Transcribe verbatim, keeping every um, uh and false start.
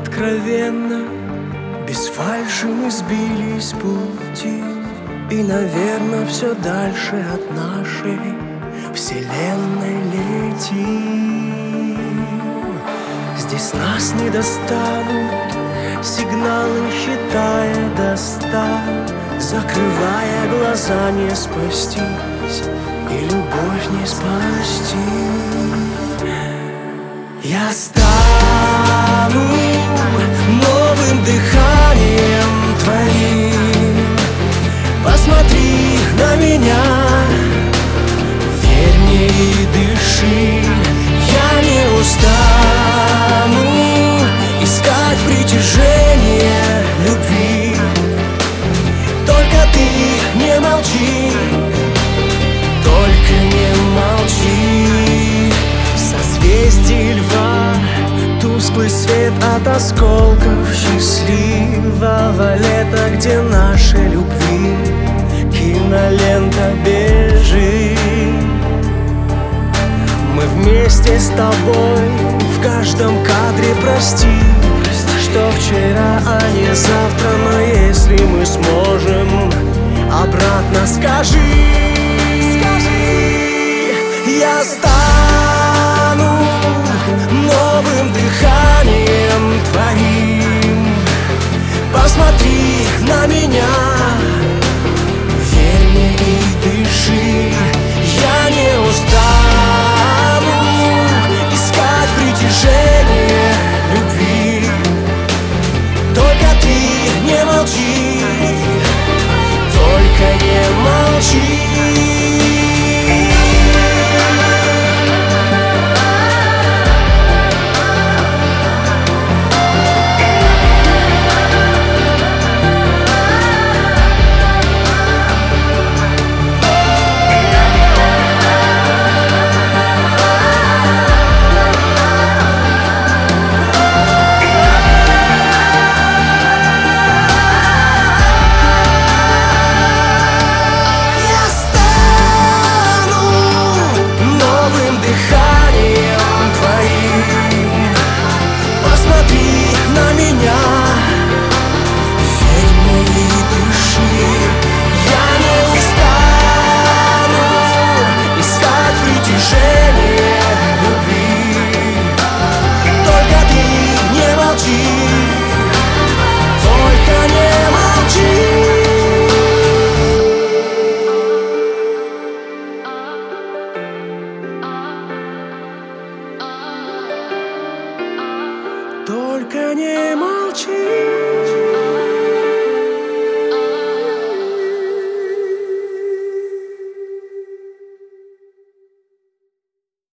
откровенно, без фальши мы сбились с пути, и, наверное, все дальше от нашей вселенной летим. Здесь нас не достанут сигналы, считая до ста, закрывая глаза, не спастись и любовь не спасти. Я стану новым дыханием твоим. Посмотри на меня, верь мне и дыши. Я не устану искать притяжение любви. Только ты не молчи, только не молчи. В созвездии льва тусклый свет от осколков счастливого лета, где нашей любви кинолента бежит. Мы вместе с тобой в каждом кадре, прости, что вчера, а не завтра. Но если мы сможем, обратно скажи, скажи. Я стану новым дыханием твоим. Посмотри на меня,